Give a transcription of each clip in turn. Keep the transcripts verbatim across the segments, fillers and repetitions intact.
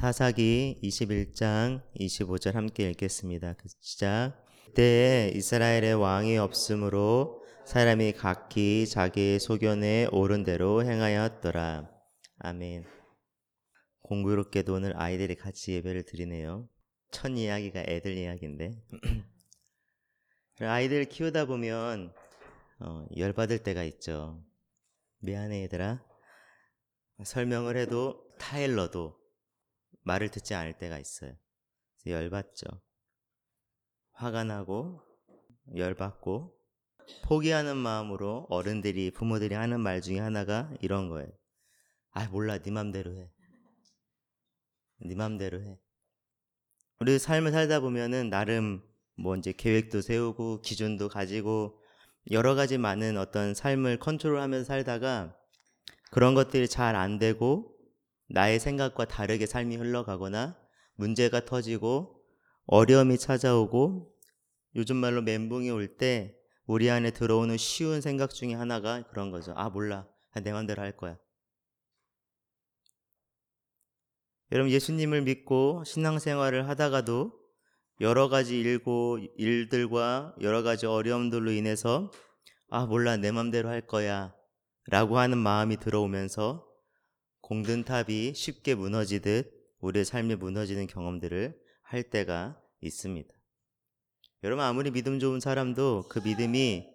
사사기 이십일 장 이십오 절 함께 읽겠습니다. 시작. 그때에 이스라엘의 왕이 없으므로 사람이 각기 자기의 소견에 옳은 대로 행하였더라. 아멘. 공교롭게도 오늘 아이들이 같이 예배를 드리네요. 첫 이야기가 애들 이야기인데 아이들 키우다 보면 어, 열받을 때가 있죠. 미안해 얘들아. 설명을 해도 타일러도 말을 듣지 않을 때가 있어요. 열받죠. 화가 나고 열받고 포기하는 마음으로 어른들이 부모들이 하는 말 중에 하나가 이런 거예요. 아 몰라 네 맘대로 해. 네 맘대로 해. 우리 삶을 살다 보면은 나름 뭐 이제 계획도 세우고 기준도 가지고 여러 가지 많은 어떤 삶을 컨트롤하면서 살다가 그런 것들이 잘 안 되고 나의 생각과 다르게 삶이 흘러가거나 문제가 터지고 어려움이 찾아오고 요즘 말로 멘붕이 올 때 우리 안에 들어오는 쉬운 생각 중에 하나가 그런 거죠. 아 몰라 내 맘대로 할 거야. 여러분 예수님을 믿고 신앙생활을 하다가도 여러 가지 일고 일들과 여러 가지 어려움들로 인해서 아 몰라 내 맘대로 할 거야 라고 하는 마음이 들어오면서 공든탑이 쉽게 무너지듯 우리의 삶이 무너지는 경험들을 할 때가 있습니다. 여러분 아무리 믿음 좋은 사람도 그 믿음이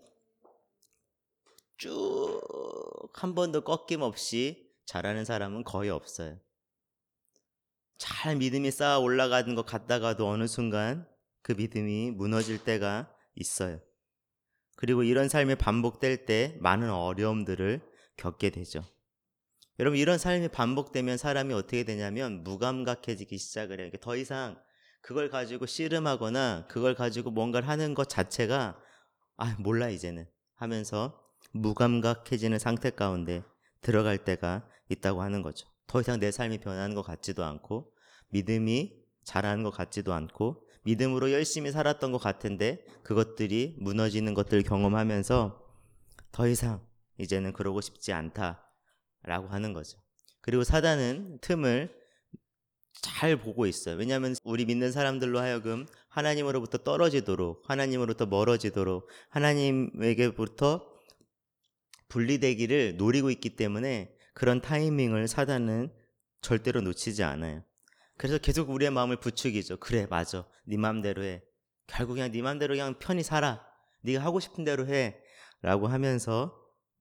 쭉 한 번도 꺾임없이 자라는 사람은 거의 없어요. 잘 믿음이 쌓아 올라가는 것 같다가도 어느 순간 그 믿음이 무너질 때가 있어요. 그리고 이런 삶이 반복될 때 많은 어려움들을 겪게 되죠. 여러분 이런 삶이 반복되면 사람이 어떻게 되냐면 무감각해지기 시작을 해요. 더 이상 그걸 가지고 씨름하거나 그걸 가지고 뭔가를 하는 것 자체가 아 몰라 이제는 하면서 무감각해지는 상태 가운데 들어갈 때가 있다고 하는 거죠. 더 이상 내 삶이 변하는 것 같지도 않고 믿음이 자라는 것 같지도 않고 믿음으로 열심히 살았던 것 같은데 그것들이 무너지는 것들을 경험하면서 더 이상 이제는 그러고 싶지 않다 라고 하는 거죠. 그리고 사단은 틈을 잘 보고 있어요. 왜냐하면 우리 믿는 사람들로 하여금 하나님으로부터 떨어지도록 하나님으로부터 멀어지도록 하나님에게부터 분리되기를 노리고 있기 때문에 그런 타이밍을 사단은 절대로 놓치지 않아요. 그래서 계속 우리의 마음을 부추기죠. 그래 맞아 네 맘대로 해. 결국 그냥 네 맘대로 그냥 편히 살아. 네가 하고 싶은 대로 해 라고 하면서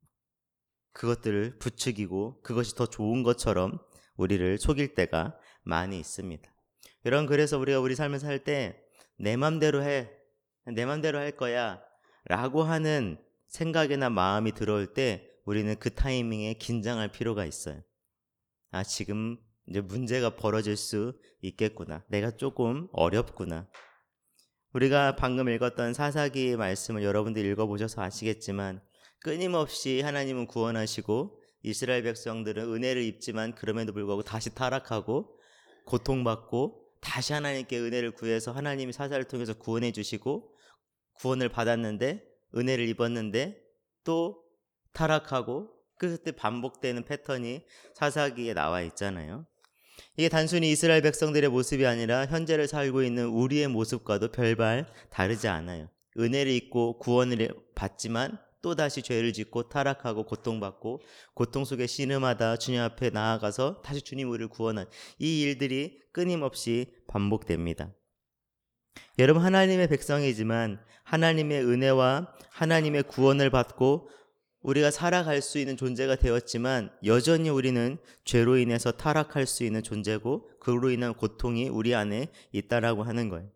그것들을 부추기고 그것이 더 좋은 것처럼 우리를 속일 때가 많이 있습니다. 여러분 그래서 우리가 우리 삶을 살 때 내 맘대로 해, 내 맘대로 할 거야 라고 하는 생각이나 마음이 들어올 때 우리는 그 타이밍에 긴장할 필요가 있어요. 아 지금 이제 문제가 벌어질 수 있겠구나. 내가 조금 어렵구나. 우리가 방금 읽었던 사사기의 말씀을 여러분들이 읽어보셔서 아시겠지만 끊임없이 하나님은 구원하시고 이스라엘 백성들은 은혜를 입지만 그럼에도 불구하고 다시 타락하고 고통받고 다시 하나님께 은혜를 구해서 하나님이 사사를 통해서 구원해 주시고 구원을 받았는데 은혜를 입었는데 또 타락하고 그때 반복되는 패턴이 사사기에 나와 있잖아요. 이게 단순히 이스라엘 백성들의 모습이 아니라 현재를 살고 있는 우리의 모습과도 별반 다르지 않아요. 은혜를 입고 구원을 받지만 또다시 죄를 짓고 타락하고 고통받고 고통 속에 신음하다 주님 앞에 나아가서 다시 주님 우리를 구원한 이 일들이 끊임없이 반복됩니다. 여러분 하나님의 백성이지만 하나님의 은혜와 하나님의 구원을 받고 우리가 살아갈 수 있는 존재가 되었지만 여전히 우리는 죄로 인해서 타락할 수 있는 존재고 그로 인한 고통이 우리 안에 있다라고 하는 거예요.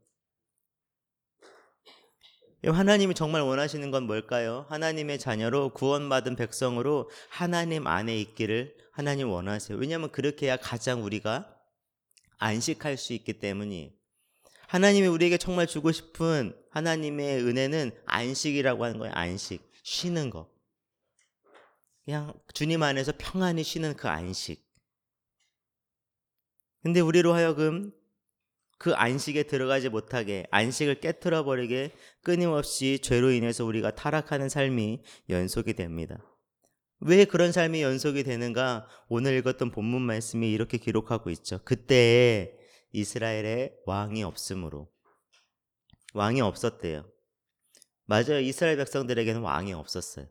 하나님이 정말 원하시는 건 뭘까요? 하나님의 자녀로 구원받은 백성으로 하나님 안에 있기를 하나님 원하세요. 왜냐하면 그렇게 해야 가장 우리가 안식할 수 있기 때문이에요. 하나님이 우리에게 정말 주고 싶은 하나님의 은혜는 안식이라고 하는 거예요. 안식, 쉬는 거. 그냥 주님 안에서 평안히 쉬는 그 안식. 근데 우리로 하여금 그 안식에 들어가지 못하게 안식을 깨트려 버리게 끊임없이 죄로 인해서 우리가 타락하는 삶이 연속이 됩니다. 왜 그런 삶이 연속이 되는가? 오늘 읽었던 본문 말씀이 이렇게 기록하고 있죠. 그때 이스라엘에 왕이 없으므로. 왕이 없었대요. 맞아요. 이스라엘 백성들에게는 왕이 없었어요.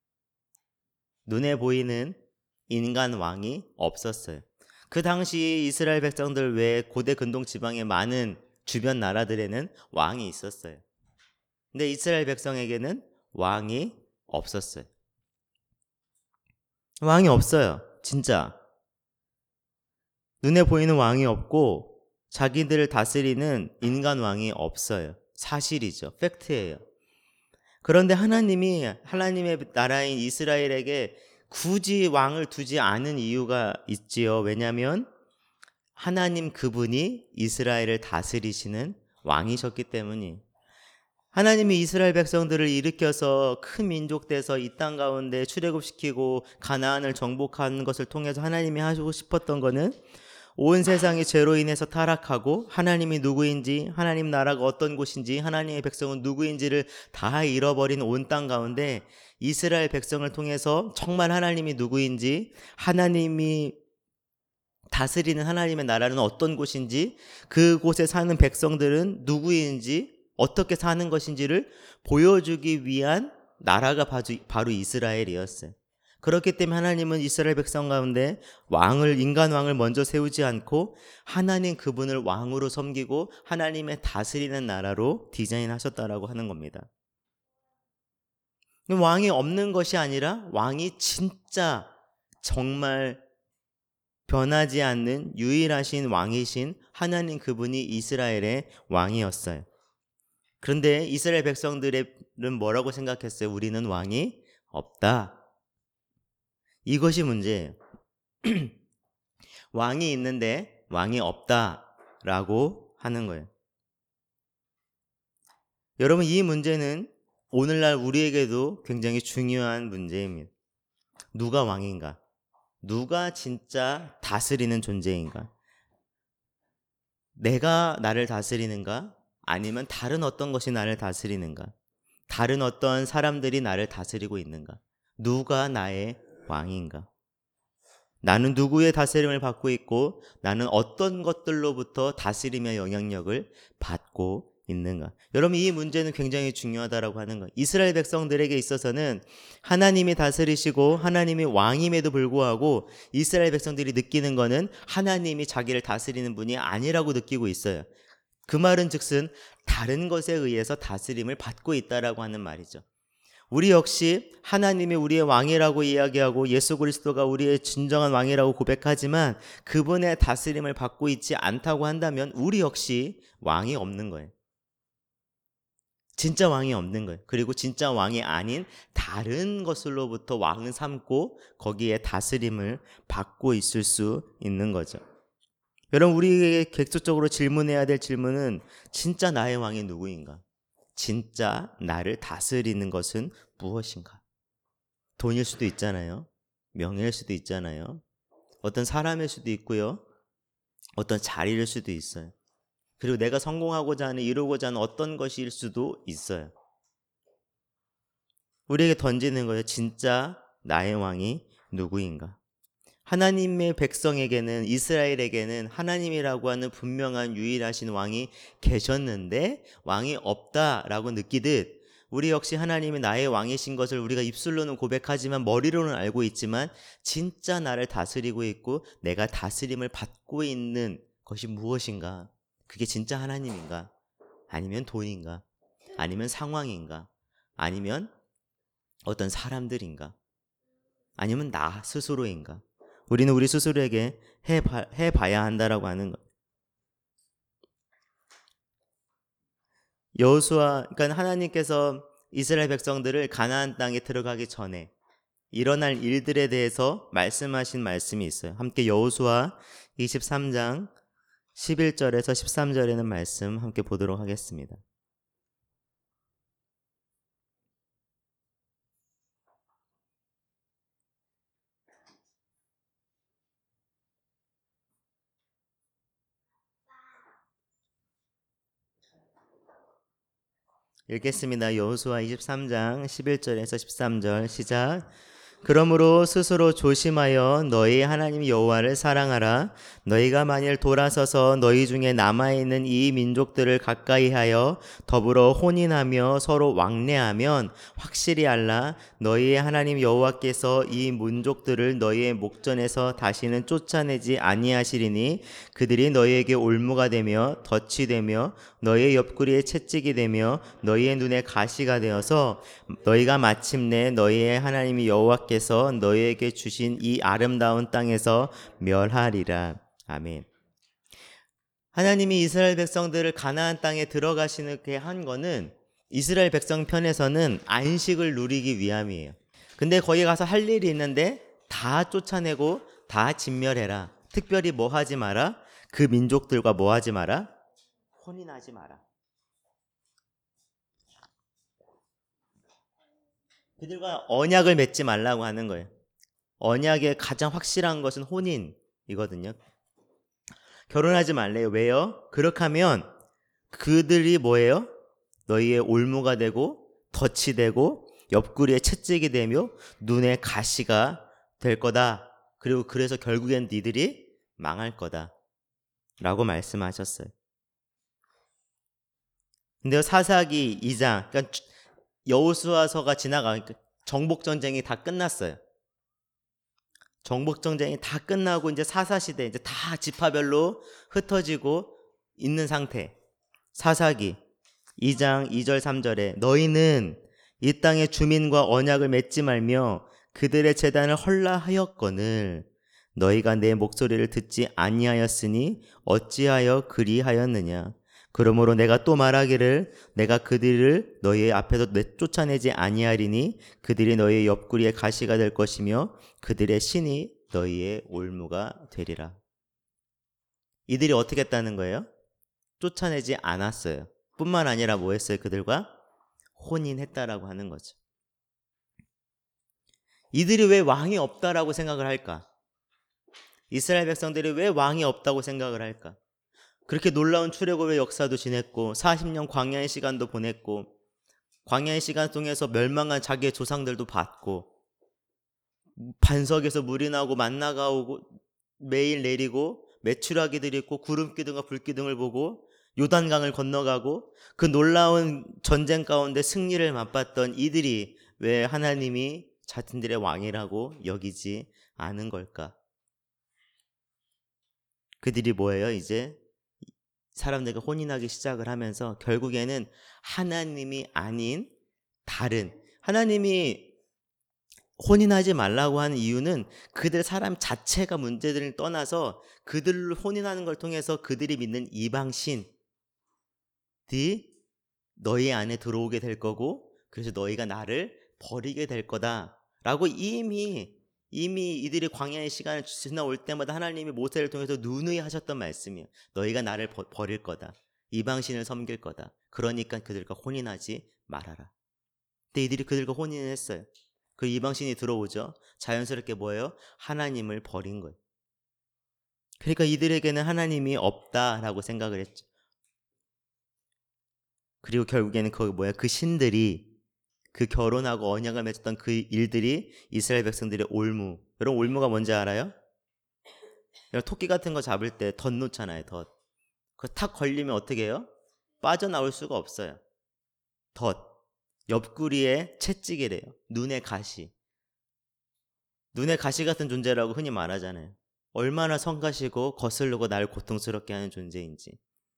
눈에 보이는 인간 왕이 없었어요. 그 당시 이스라엘 백성들 외에 고대 근동 지방의 많은 주변 나라들에는 왕이 있었어요. 근데 이스라엘 백성에게는 왕이 없었어요. 왕이 없어요. 진짜. 눈에 보이는 왕이 없고 자기들을 다스리는 인간 왕이 없어요. 사실이죠. 팩트예요. 그런데 하나님이 하나님의 나라인 이스라엘에게 굳이 왕을 두지 않은 이유가 있지요. 왜냐하면 하나님 그분이 이스라엘을 다스리시는 왕이셨기 때문이. 하나님이 이스라엘 백성들을 일으켜서 큰 민족 돼서 이 땅 가운데 출애굽시키고 가나안을 정복하는 것을 통해서 하나님이 하시고 싶었던 거는 온 세상이 죄로 인해서 타락하고 하나님이 누구인지, 하나님 나라가 어떤 곳인지, 하나님의 백성은 누구인지를 다 잃어버린 온 땅 가운데 이스라엘 백성을 통해서 정말 하나님이 누구인지, 하나님이 다스리는 하나님의 나라는 어떤 곳인지, 그곳에 사는 백성들은 누구인지, 어떻게 사는 것인지를 보여주기 위한 나라가 바로 이스라엘이었어요. 그렇기 때문에 하나님은 이스라엘 백성 가운데 왕을, 인간 왕을 먼저 세우지 않고 하나님 그분을 왕으로 섬기고 하나님의 다스리는 나라로 디자인하셨다라고 하는 겁니다. 왕이 없는 것이 아니라 왕이 진짜 정말 변하지 않는 유일하신 왕이신 하나님 그분이 이스라엘의 왕이었어요. 그런데 이스라엘 백성들은 뭐라고 생각했어요? 우리는 왕이 없다. 이것이 문제예요. 왕이 있는데 왕이 없다라고 하는 거예요. 여러분, 이 문제는 오늘날 우리에게도 굉장히 중요한 문제입니다. 누가 왕인가? 누가 진짜 다스리는 존재인가? 내가 나를 다스리는가? 아니면 다른 어떤 것이 나를 다스리는가? 다른 어떤 사람들이 나를 다스리고 있는가? 누가 나의 왕인가? 나는 누구의 다스림을 받고 있고 나는 어떤 것들로부터 다스림의 영향력을 받고 있는가? 여러분, 이 문제는 굉장히 중요하다라고 하는 거예요. 이스라엘 백성들에게 있어서는 하나님이 다스리시고 하나님이 왕임에도 불구하고 이스라엘 백성들이 느끼는 거는 하나님이 자기를 다스리는 분이 아니라고 느끼고 있어요. 그 말은 즉슨 다른 것에 의해서 다스림을 받고 있다라고 하는 말이죠. 우리 역시 하나님이 우리의 왕이라고 이야기하고 예수 그리스도가 우리의 진정한 왕이라고 고백하지만 그분의 다스림을 받고 있지 않다고 한다면 우리 역시 왕이 없는 거예요. 진짜 왕이 없는 거예요. 그리고 진짜 왕이 아닌 다른 것으로부터 왕을 삼고 거기에 다스림을 받고 있을 수 있는 거죠. 여러분, 우리에게 객관적으로 질문해야 될 질문은 진짜 나의 왕이 누구인가? 진짜 나를 다스리는 것은 무엇인가? 돈일 수도 있잖아요. 명예일 수도 있잖아요. 어떤 사람일 수도 있고요. 어떤 자리일 수도 있어요. 그리고 내가 성공하고자 하는, 이루고자 하는 어떤 것일 수도 있어요. 우리에게 던지는 거예요. 진짜 나의 왕이 누구인가? 하나님의 백성에게는, 이스라엘에게는 하나님이라고 하는 분명한 유일하신 왕이 계셨는데 왕이 없다라고 느끼듯 우리 역시 하나님이 나의 왕이신 것을 우리가 입술로는 고백하지만 머리로는 알고 있지만 진짜 나를 다스리고 있고 내가 다스림을 받고 있는 것이 무엇인가? 그게 진짜 하나님인가? 아니면 돈인가? 아니면 상황인가? 아니면 어떤 사람들인가? 아니면 나 스스로인가? 우리는 우리 스스로에게 해봐, 해봐야 한다라고 하는 것. 여호수아, 그러니까 하나님께서 이스라엘 백성들을 가나안 땅에 들어가기 전에 일어날 일들에 대해서 말씀하신 말씀이 있어요. 함께 여호수아 이십삼 장 십일 절에서 십삼 절에는 말씀 함께 보도록 하겠습니다. 읽겠습니다. 여호수아 이십삼 장 십일 절에서 십삼 절 시작. 그러므로 스스로 조심하여 너희 하나님 여호와를 사랑하라. 너희가 만일 돌아서서 너희 중에 남아있는 이 민족들을 가까이하여 더불어 혼인하며 서로 왕래하면 확실히 알라. 너희의 하나님 여호와께서 이 민족들을 너희의 목전에서 다시는 쫓아내지 아니하시리니 그들이 너희에게 올무가 되며 덫이 되며 너희의 옆구리에 채찍이 되며 너희의 눈에 가시가 되어서 너희가 마침내 너희의 하나님 여호와께서 너희에게 주신 이 아름다운 땅에서 멸하리라. 아멘. 하나님이 이스라엘 백성들을 가나안 땅에 들어가시게 한 거는 이스라엘 백성 편에서는 안식을 누리기 위함이에요. 근데 거기 가서 할 일이 있는데 다 쫓아내고 다 진멸해라. 특별히 뭐 하지 마라? 그 민족들과 뭐 하지 마라? 혼인하지 마라. 그들과 언약을 맺지 말라고 하는 거예요. 언약의 가장 확실한 것은 혼인이거든요. 결혼하지 말래요. 왜요? 그렇게 하면 그들이 뭐예요? 너희의 올무가 되고 덫이 되고 옆구리에 채찍이 되며 눈에 가시가 될 거다. 그리고 그래서 결국엔 니들이 망할 거다 라고 말씀하셨어요. 근데 사사기 이 장, 그러니까 여호수아서가 지나가 정복전쟁이 다 끝났어요. 정복전쟁이 다 끝나고 이제 사사시대, 이제 다 지파별로 흩어지고 있는 상태. 사사기 이 장 이 절 삼 절에 너희는 이 땅의 주민과 언약을 맺지 말며 그들의 제단을 헐라하였거늘 너희가 내 목소리를 듣지 아니하였으니 어찌하여 그리하였느냐. 그러므로 내가 또 말하기를 내가 그들을 너희의 앞에서 쫓아내지 아니하리니 그들이 너희의 옆구리에 가시가 될 것이며 그들의 신이 너희의 올무가 되리라. 이들이 어떻게 했다는 거예요? 쫓아내지 않았어요. 뿐만 아니라 뭐 했어요? 그들과 혼인했다라고 하는 거죠. 이들이 왜 왕이 없다라고 생각을 할까? 이스라엘 백성들이 왜 왕이 없다고 생각을 할까? 그렇게 놀라운 출애굽의 역사도 지냈고 사십 년 광야의 시간도 보냈고 광야의 시간 통해서 멸망한 자기의 조상들도 봤고 반석에서 물이 나오고 만나가 오고 매일 내리고 메추라기들이 있고 구름기둥과 불기둥을 보고 요단강을 건너가고 그 놀라운 전쟁 가운데 승리를 맛봤던 이들이 왜 하나님이 자신들의 왕이라고 여기지 않은 걸까? 그들이 뭐예요? 이제 사람들과 혼인하기 시작을 하면서 결국에는 하나님이 아닌 다른, 하나님이 혼인하지 말라고 하는 이유는 그들 사람 자체가 문제들을 떠나서 그들을 혼인하는 걸 통해서 그들이 믿는 이방신이 너희 안에 들어오게 될 거고 그래서 너희가 나를 버리게 될 거다라고 이미 이미 이들이 광야의 시간을 지나올 때마다 하나님이 모세를 통해서 누누이 하셨던 말씀이에요. 너희가 나를 버, 버릴 거다. 이방신을 섬길 거다. 그러니까 그들과 혼인하지 말아라. 근데 이들이 그들과 혼인을 했어요. 그 이방신이 들어오죠. 자연스럽게 뭐예요? 하나님을 버린 거예요. 그러니까 이들에게는 하나님이 없다라고 생각을 했죠. 그리고 결국에는 그 뭐야? 그 신들이 그 결혼하고 언약을 맺었던 그 일들이 이스라엘 백성들의 올무. 여러분 올무가 뭔지 알아요? 여러분 토끼 같은 거 잡을 때 덧 놓잖아요. 덧. 그 탁 걸리면 어떻게 해요? 빠져나올 수가 없어요. 덧. 옆구리에 채찍이래요. 눈에 가시. 눈에 가시 같은 존재라고 흔히 말하잖아요. 얼마나 성가시고 거슬르고 날 고통스럽게 하는 존재인지.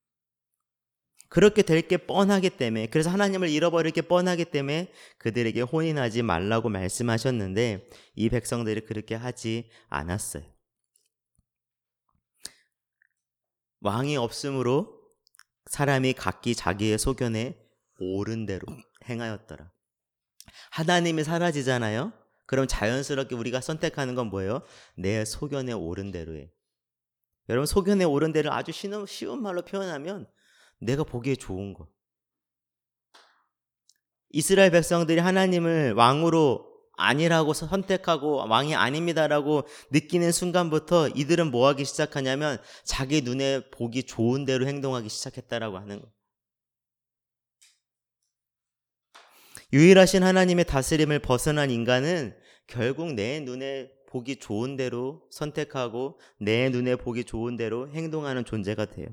그렇게 될 게 뻔하기 때문에, 그래서 하나님을 잃어버릴 게 뻔하기 때문에 그들에게 혼인하지 말라고 말씀하셨는데 이 백성들이 그렇게 하지 않았어요. 왕이 없으므로 사람이 각기 자기의 소견에 옳은 대로 행하였더라. 하나님이 사라지잖아요. 그럼 자연스럽게 우리가 선택하는 건 뭐예요? 내 소견에 옳은 대로예요. 여러분 소견에 옳은 대로 아주 쉬운, 쉬운 말로 표현하면 내가 보기에 좋은 거. 이스라엘 백성들이 하나님을 왕으로 아니라고 선택하고 왕이 아닙니다라고 느끼는 순간부터 이들은 뭐 하기 시작하냐면 자기 눈에 보기 좋은 대로 행동하기 시작했다라고 하는 거. 유일하신 하나님의 다스림을 벗어난 인간은 결국 내 눈에 보기 좋은 대로 선택하고 내 눈에 보기 좋은 대로 행동하는 존재가 돼요.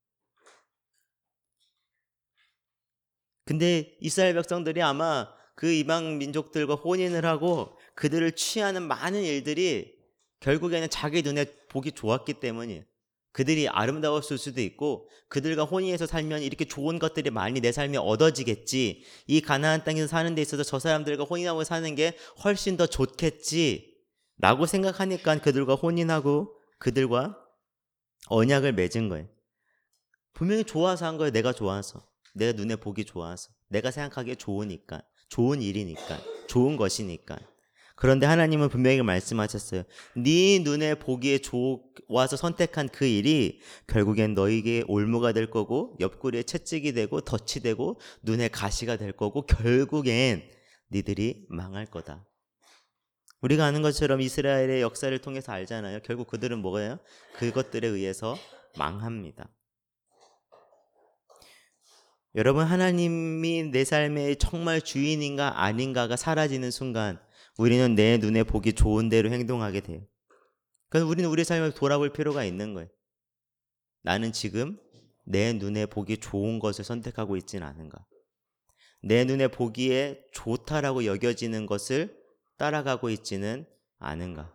근데 이스라엘 백성들이 아마 그 이방 민족들과 혼인을 하고 그들을 취하는 많은 일들이 결국에는 자기 눈에 보기 좋았기 때문이에요. 그들이 아름다웠을 수도 있고 그들과 혼인해서 살면 이렇게 좋은 것들이 많이 내 삶에 얻어지겠지, 이 가나안 땅에서 사는 데 있어서 저 사람들과 혼인하고 사는 게 훨씬 더 좋겠지 라고 생각하니까 그들과 혼인하고 그들과 언약을 맺은 거예요. 분명히 좋아서 한 거예요. 내가 좋아서, 내 눈에 보기 좋아서, 내가 생각하기에 좋으니까, 좋은 일이니까, 좋은 것이니까. 그런데 하나님은 분명히 말씀하셨어요. 네 눈에 보기에 좋아서 선택한 그 일이 결국엔 너에게 올무가 될 거고 옆구리에 채찍이 되고 덫이 되고 눈에 가시가 될 거고 결국엔 니들이 망할 거다. 우리가 아는 것처럼 이스라엘의 역사를 통해서 알잖아요. 결국 그들은 뭐예요? 그것들에 의해서 망합니다. 여러분, 하나님이 내 삶의 정말 주인인가 아닌가가 사라지는 순간 우리는 내 눈에 보기 좋은 대로 행동하게 돼요. 그래서 우리는 우리 삶을 돌아볼 필요가 있는 거예요. 나는 지금 내 눈에 보기 좋은 것을 선택하고 있지는 않은가? 내 눈에 보기에 좋다라고 여겨지는 것을 따라가고 있지는 않은가?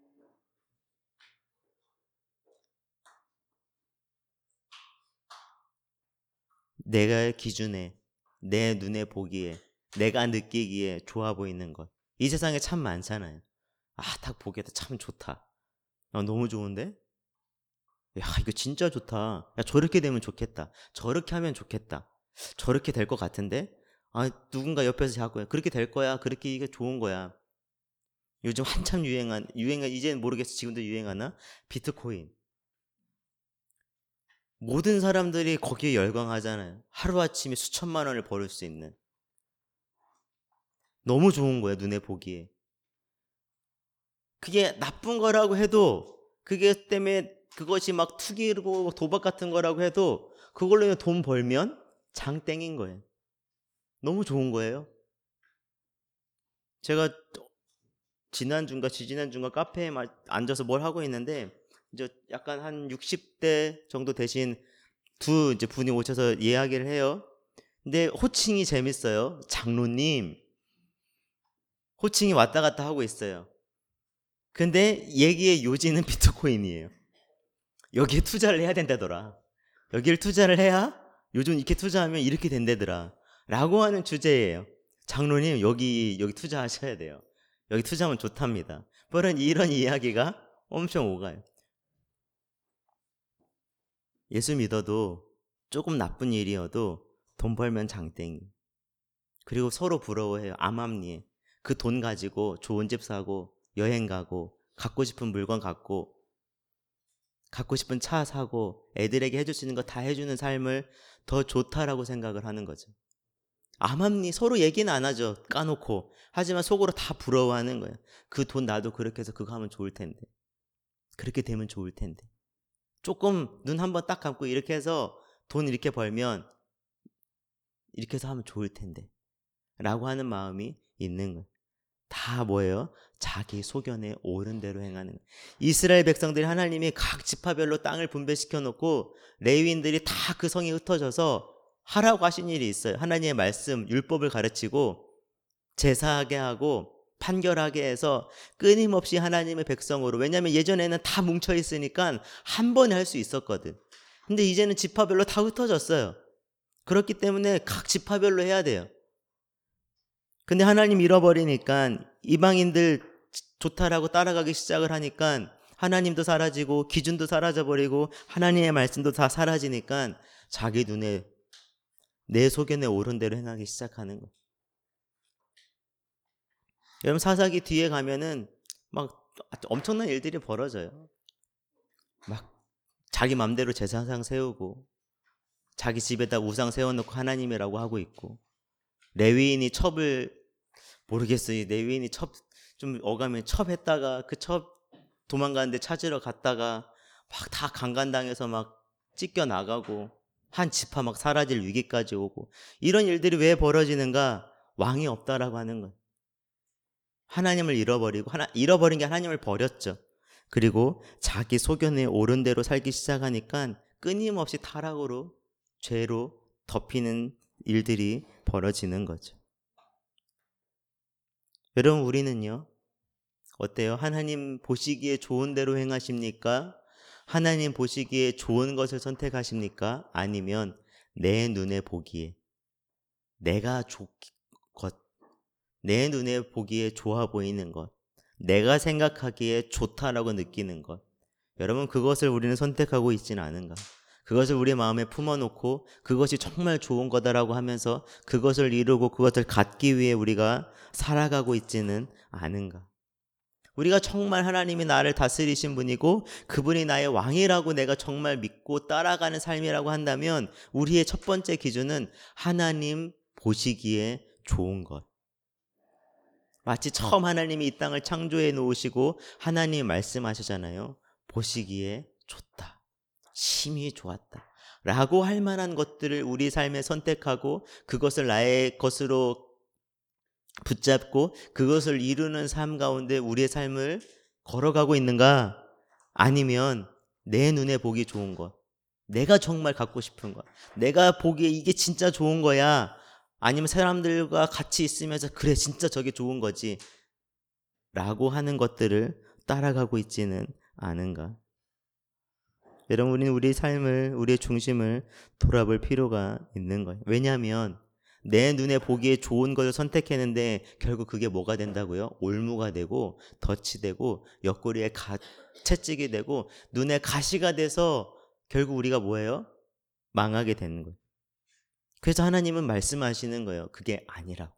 내가 기준에, 내 눈에 보기에, 내가 느끼기에 좋아 보이는 것. 이 세상에 참 많잖아요. 아, 딱 보기에도 참 좋다. 아, 너무 좋은데? 야, 이거 진짜 좋다. 야, 저렇게 되면 좋겠다. 저렇게 하면 좋겠다. 저렇게 될 것 같은데? 아, 누군가 옆에서 자꾸 그렇게 될 거야. 그렇게 이게 좋은 거야. 요즘 한참 유행한, 유행한, 이제는 모르겠어. 지금도 유행하나? 비트코인. 모든 사람들이 거기에 열광하잖아요. 하루아침에 수천만 원을 벌을 수 있는. 너무 좋은 거예요, 눈에 보기에. 그게 나쁜 거라고 해도, 그게 때문에 그것이 막 투기고 도박 같은 거라고 해도 그걸로 돈 벌면 장땡인 거예요. 너무 좋은 거예요. 제가 지난주인가 지지난주인가 카페에 앉아서 뭘 하고 있는데 이제 약간 한 육십 대 정도 되신 두 이제 분이 오셔서 이야기를 해요. 근데 호칭이 재밌어요. 장로님. 호칭이 왔다 갔다 하고 있어요. 근데 얘기의 요지는 비트코인이에요. 여기에 투자를 해야 된다더라. 여기를 투자를 해야 요즘 이렇게 투자하면 이렇게 된다더라. 라고 하는 주제예요. 장로님, 여기 여기 투자하셔야 돼요. 여기 투자하면 좋답니다. 이런 이런 이야기가 엄청 오가요. 예수 믿어도 조금 나쁜 일이어도 돈 벌면 장땡이. 그리고 서로 부러워해요. 암암리에. 그 돈 가지고 좋은 집 사고 여행 가고 갖고 싶은 물건 갖고 갖고 싶은 차 사고 애들에게 해줄 수 있는 거 다 해주는 삶을 더 좋다라고 생각을 하는 거죠. 암암리 서로 얘기는 안 하죠. 까놓고. 하지만 속으로 다 부러워하는 거예요. 그 돈 나도 그렇게 해서 그거 하면 좋을 텐데. 그렇게 되면 좋을 텐데. 조금 눈 한번 딱 감고 이렇게 해서 돈 이렇게 벌면 이렇게 해서 하면 좋을 텐데 라고 하는 마음이 있는 거예요. 다 뭐예요? 자기 소견에 옳은 대로 행하는 거예요. 이스라엘 백성들이 하나님이 각 지파별로 땅을 분배시켜 놓고 레위인들이 다 그 성에 흩어져서 하라고 하신 일이 있어요. 하나님의 말씀, 율법을 가르치고 제사하게 하고 판결하게 해서 끊임없이 하나님의 백성으로, 왜냐하면 예전에는 다 뭉쳐 있으니까 한 번에 할 수 있었거든. 근데 이제는 지파별로 다 흩어졌어요. 그렇기 때문에 각 지파별로 해야 돼요. 근데 하나님 잃어버리니까 이방인들 좋다라고 따라가기 시작을 하니까 하나님도 사라지고 기준도 사라져버리고 하나님의 말씀도 다 사라지니까 자기 눈에 내 소견에 옳은 대로 행하기 시작하는 거예요. 여러분, 사사기 뒤에 가면은 막 엄청난 일들이 벌어져요. 막 자기 맘대로 제사상 세우고 자기 집에다 우상 세워놓고 하나님이라고 하고 있고, 레위인이 첩을 모르겠어요. 레위인이 첩 좀 어가면 첩했다가 그 첩 도망가는데 찾으러 갔다가 막 다 강간당해서 막 찢겨 나가고 한 지파 막 사라질 위기까지 오고, 이런 일들이 왜 벌어지는가? 왕이 없다라고 하는 거예요. 하나님을 잃어버리고 하나, 잃어버린 게 하나님을 버렸죠. 그리고 자기 소견에 옳은 대로 살기 시작하니까 끊임없이 타락으로 죄로 덮이는 일들이 벌어지는 거죠. 여러분, 우리는요 어때요? 하나님 보시기에 좋은 대로 행하십니까? 하나님 보시기에 좋은 것을 선택하십니까? 아니면 내 눈에 보기에 내가 좋 것, 내 눈에 보기에 좋아 보이는 것, 내가 생각하기에 좋다라고 느끼는 것, 여러분, 그것을 우리는 선택하고 있지는 않은가? 그것을 우리 마음에 품어놓고 그것이 정말 좋은 거다라고 하면서 그것을 이루고 그것을 갖기 위해 우리가 살아가고 있지는 않은가? 우리가 정말 하나님이 나를 다스리신 분이고 그분이 나의 왕이라고 내가 정말 믿고 따라가는 삶이라고 한다면 우리의 첫 번째 기준은 하나님 보시기에 좋은 것. 마치 처음 하나님이 이 땅을 창조해 놓으시고 하나님이 말씀하시잖아요. 보시기에 좋다, 심히 좋았다 라고 할 만한 것들을 우리 삶에 선택하고 그것을 나의 것으로 붙잡고 그것을 이루는 삶 가운데 우리의 삶을 걸어가고 있는가? 아니면 내 눈에 보기 좋은 것, 내가 정말 갖고 싶은 것, 내가 보기에 이게 진짜 좋은 거야, 아니면 사람들과 같이 있으면서 그래 진짜 저게 좋은 거지 라고 하는 것들을 따라가고 있지는 않은가? 여러분, 우리는 우리의 삶을, 우리의 중심을 돌아볼 필요가 있는 거예요. 왜냐하면 내 눈에 보기에 좋은 것을 선택했는데 결국 그게 뭐가 된다고요? 올무가 되고 덫이 되고 옆구리에 가, 채찍이 되고 눈에 가시가 돼서 결국 우리가 뭐예요? 망하게 되는 거예요. 그래서 하나님은 말씀하시는 거예요. 그게 아니라고.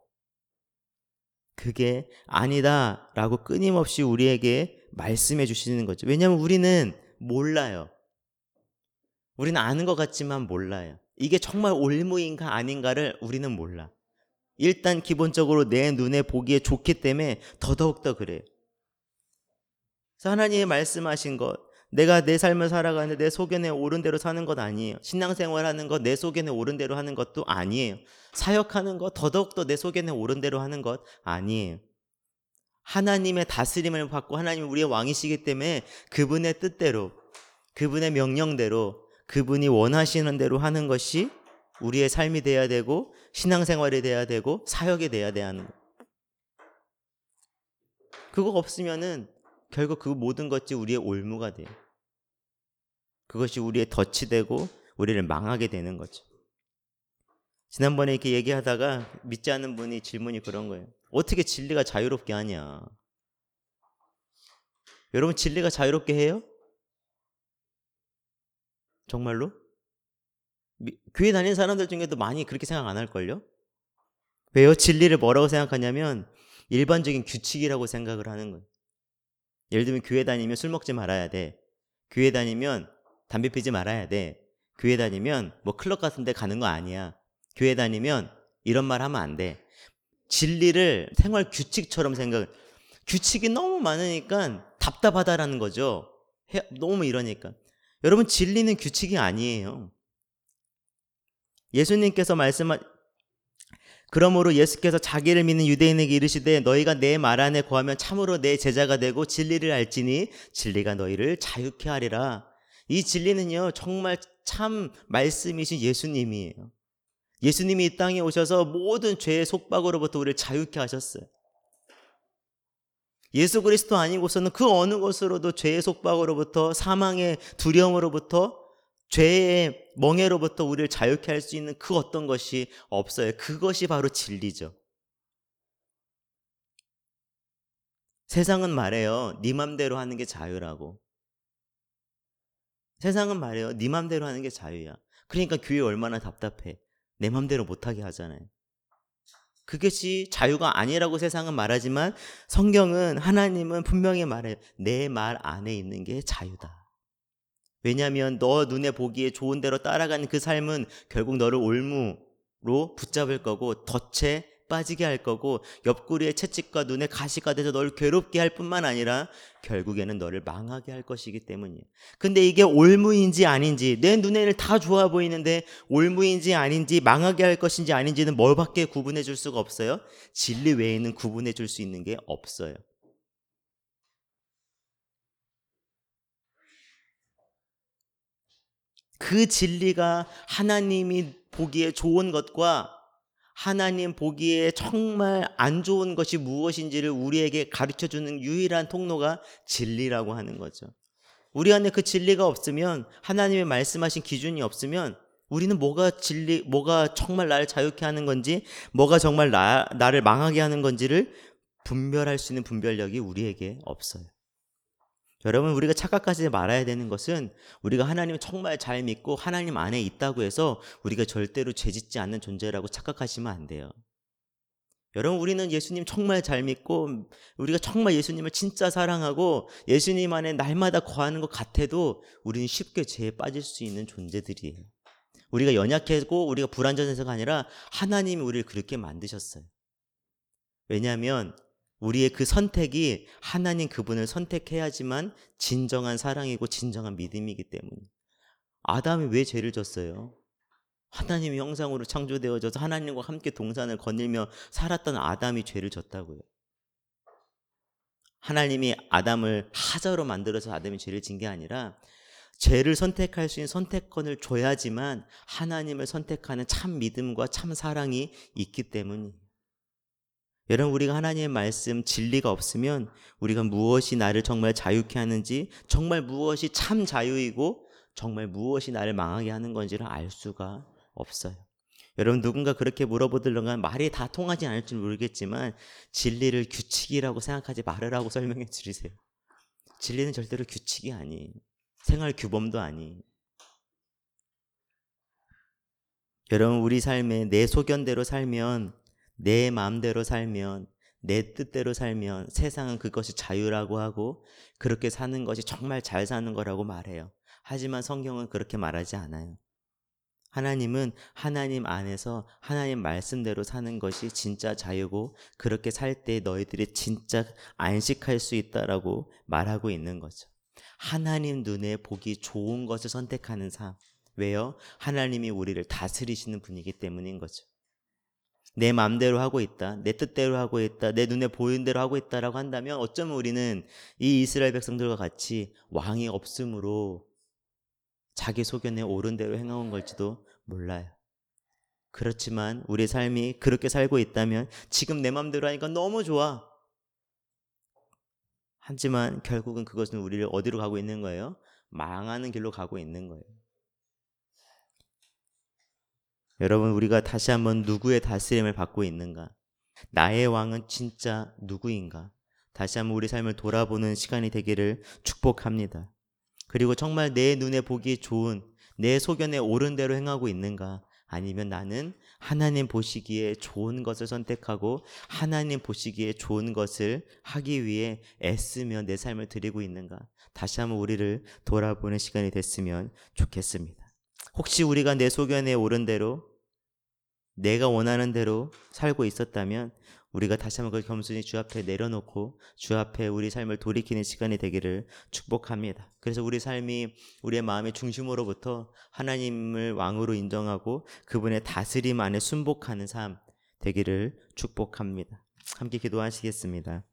그게 아니다라고 끊임없이 우리에게 말씀해 주시는 거죠. 왜냐하면 우리는 몰라요. 우리는 아는 것 같지만 몰라요. 이게 정말 올무인가 아닌가를 우리는 몰라. 일단 기본적으로 내 눈에 보기에 좋기 때문에 더더욱 더 그래요. 그래서 하나님이 말씀하신 것, 내가 내 삶을 살아가는데 내 소견에 옳은 대로 사는 것 아니에요. 신앙생활하는 것 내 소견에 옳은 대로 하는 것도 아니에요. 사역하는 것 더더욱 더 내 소견에 옳은 대로 하는 것 아니에요. 하나님의 다스림을 받고 하나님이 우리의 왕이시기 때문에 그분의 뜻대로, 그분의 명령대로, 그분이 원하시는 대로 하는 것이 우리의 삶이 돼야 되고 신앙생활이 돼야 되고 사역이 돼야 되는 거예요. 그거 없으면은 결국 그 모든 것이 우리의 올무가 돼요. 그것이 우리의 덫이 되고 우리를 망하게 되는 거죠. 지난번에 이렇게 얘기하다가 믿지 않는 분이 질문이 그런 거예요. 어떻게 진리가 자유롭게 하냐? 여러분, 진리가 자유롭게 해요? 정말로? 미, 교회 다니는 사람들 중에도 많이 그렇게 생각 안 할걸요? 왜요? 진리를 뭐라고 생각하냐면 일반적인 규칙이라고 생각을 하는 거예요. 예를 들면 교회 다니면 술 먹지 말아야 돼. 교회 다니면 담배 피지 말아야 돼. 교회 다니면 뭐 클럽 같은 데 가는 거 아니야. 교회 다니면 이런 말 하면 안 돼. 진리를 생활 규칙처럼 생각을, 규칙이 너무 많으니까 답답하다라는 거죠. 너무 이러니까. 여러분, 진리는 규칙이 아니에요. 예수님께서 말씀하 그러므로 예수께서 자기를 믿는 유대인에게 이르시되 너희가 내 말 안에 거하면 참으로 내 제자가 되고 진리를 알지니 진리가 너희를 자유케 하리라. 이 진리는요 정말 참 말씀이신 예수님이에요. 예수님이 이 땅에 오셔서 모든 죄의 속박으로부터 우리를 자유케 하셨어요. 예수 그리스도 아니고서는 그 어느 것으로도 죄의 속박으로부터 사망의 두려움으로부터 죄의 멍에로부터 우리를 자유케 할 수 있는 그 어떤 것이 없어요. 그것이 바로 진리죠. 세상은 말해요. 네 맘대로 하는 게 자유라고. 세상은 말해요. 네 맘대로 하는 게 자유야. 그러니까 교회 얼마나 답답해. 내 맘대로 못하게 하잖아요. 그것이 자유가 아니라고 세상은 말하지만 성경은, 하나님은 분명히 말해요. 내 말 안에 있는 게 자유다. 왜냐하면 너 눈에 보기에 좋은 대로 따라가는 그 삶은 결국 너를 올무로 붙잡을 거고 덫에 빠지게 할 거고 옆구리에 채찍과 눈에 가시가 돼서 널 괴롭게 할 뿐만 아니라 결국에는 너를 망하게 할 것이기 때문이에요. 근데 이게 올무인지 아닌지, 내 눈에는 다 좋아 보이는데 올무인지 아닌지, 망하게 할 것인지 아닌지는 뭘밖에 구분해 줄 수가 없어요. 진리 외에는 구분해 줄 수 있는 게 없어요. 그 진리가 하나님이 보기에 좋은 것과 하나님 보기에 정말 안 좋은 것이 무엇인지를 우리에게 가르쳐주는 유일한 통로가 진리라고 하는 거죠. 우리 안에 그 진리가 없으면, 하나님의 말씀하신 기준이 없으면 우리는 뭐가 진리, 뭐가 정말 나를 자유케 하는 건지, 뭐가 정말 나, 나를 망하게 하는 건지를 분별할 수 있는 분별력이 우리에게 없어요. 여러분, 우리가 착각하지 말아야 되는 것은 우리가 하나님을 정말 잘 믿고 하나님 안에 있다고 해서 우리가 절대로 죄짓지 않는 존재라고 착각하시면 안 돼요. 여러분, 우리는 예수님 정말 잘 믿고 우리가 정말 예수님을 진짜 사랑하고 예수님 안에 날마다 거하는 것 같아도 우리는 쉽게 죄에 빠질 수 있는 존재들이에요. 우리가 연약하고 우리가 불완전해서가 아니라 하나님이 우리를 그렇게 만드셨어요. 왜냐하면 우리의 그 선택이 하나님 그분을 선택해야지만 진정한 사랑이고 진정한 믿음이기 때문에. 아담이 왜 죄를 졌어요? 하나님의 형상으로 창조되어져서 하나님과 함께 동산을 거닐며 살았던 아담이 죄를 졌다고요. 하나님이 아담을 하자로 만들어서 아담이 죄를 진 게 아니라 죄를 선택할 수 있는 선택권을 줘야지만 하나님을 선택하는 참 믿음과 참 사랑이 있기 때문이에요. 여러분, 우리가 하나님의 말씀 진리가 없으면 우리가 무엇이 나를 정말 자유케 하는지, 정말 무엇이 참 자유이고 정말 무엇이 나를 망하게 하는 건지를 알 수가 없어요. 여러분, 누군가 그렇게 물어보들던가 말이 다 통하지 않을지 모르겠지만 진리를 규칙이라고 생각하지 말으라고 설명해 드리세요. 진리는 절대로 규칙이 아니에요. 생활 규범도 아니에요. 여러분, 우리 삶에 내 소견대로 살면, 내 마음대로 살면, 내 뜻대로 살면 세상은 그것이 자유라고 하고 그렇게 사는 것이 정말 잘 사는 거라고 말해요. 하지만 성경은 그렇게 말하지 않아요. 하나님은 하나님 안에서 하나님 말씀대로 사는 것이 진짜 자유고 그렇게 살 때 너희들이 진짜 안식할 수 있다라고 말하고 있는 거죠. 하나님 눈에 보기 좋은 것을 선택하는 삶. 왜요? 하나님이 우리를 다스리시는 분이기 때문인 거죠. 내 마음대로 하고 있다, 내 뜻대로 하고 있다, 내 눈에 보이는 대로 하고 있다라고 한다면 어쩌면 우리는 이 이스라엘 백성들과 같이 왕이 없으므로 자기 소견에 옳은 대로 행한 걸지도 몰라요. 그렇지만 우리 삶이 그렇게 살고 있다면 지금 내 마음대로 하니까 너무 좋아. 하지만 결국은 그것은 우리를 어디로 가고 있는 거예요? 망하는 길로 가고 있는 거예요. 여러분, 우리가 다시 한번 누구의 다스림을 받고 있는가? 나의 왕은 진짜 누구인가? 다시 한번 우리 삶을 돌아보는 시간이 되기를 축복합니다. 그리고 정말 내 눈에 보기 좋은, 내 소견에 옳은 대로 행하고 있는가? 아니면 나는 하나님 보시기에 좋은 것을 선택하고 하나님 보시기에 좋은 것을 하기 위해 애쓰며 내 삶을 드리고 있는가? 다시 한번 우리를 돌아보는 시간이 됐으면 좋겠습니다. 혹시 우리가 내 소견에 옳은 대로, 내가 원하는 대로 살고 있었다면 우리가 다시 한번 그 겸손히 주 앞에 내려놓고 주 앞에 우리 삶을 돌이키는 시간이 되기를 축복합니다. 그래서 우리 삶이 우리의 마음의 중심으로부터 하나님을 왕으로 인정하고 그분의 다스림 안에 순복하는 삶 되기를 축복합니다. 함께 기도하시겠습니다.